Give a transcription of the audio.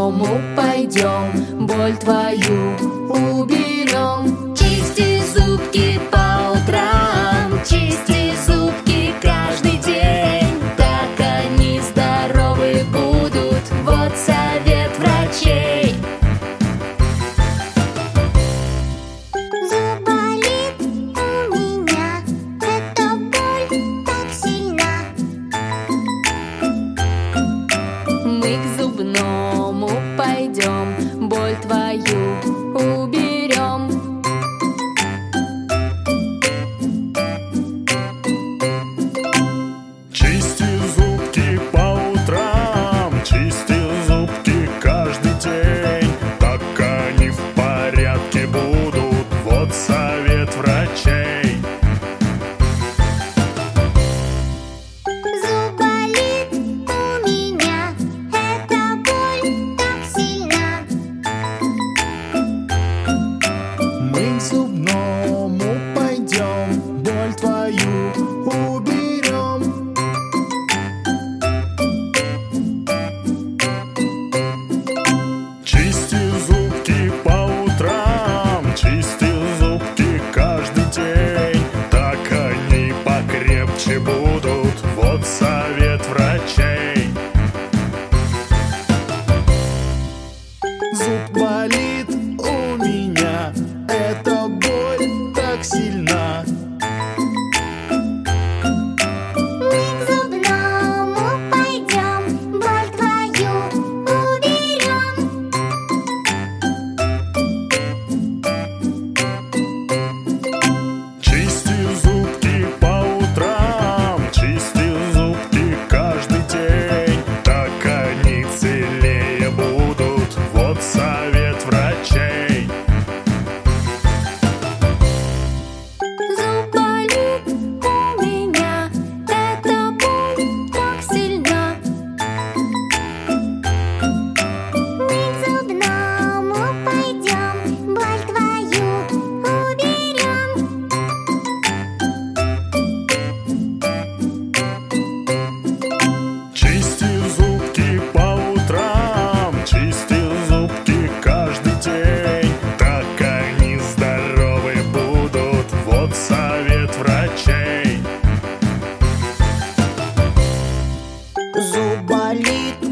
зубному пойдем, боль твою уберем. Чисти зубки по утрам, чисти зубки каждый день, так они здоровы будут, вот совет врачей. Зуб болит у меня, эта боль так сильна. Мы к зубному пойдем, боль твою уберем. Чисти зубки по утрам, чисти зубки каждый день, так они в порядке будут, вот совет врачей. Зуб болит у меня, эта боль так сильна. Мы к зубному пойдем, боль твою уберем. Чисти зубки по утрам, чисти зубки каждый день, так они покрепче будут, вот совет врачей. Зуб болит у меня, эта боль так сильна. Мы к зубному пойдем, боль твою уберем. Чисти зубки по утрам, чисти зубки каждый день, так они целее будут, вот совет врачей. Зуб болит у меня, эта боль так сильна. Мы к зубному пойдем, боль твою уберем. Чисти зубки по утрам, чисти зубки каждый день, так они здоровы будут, вот совет врачей. Зуб болит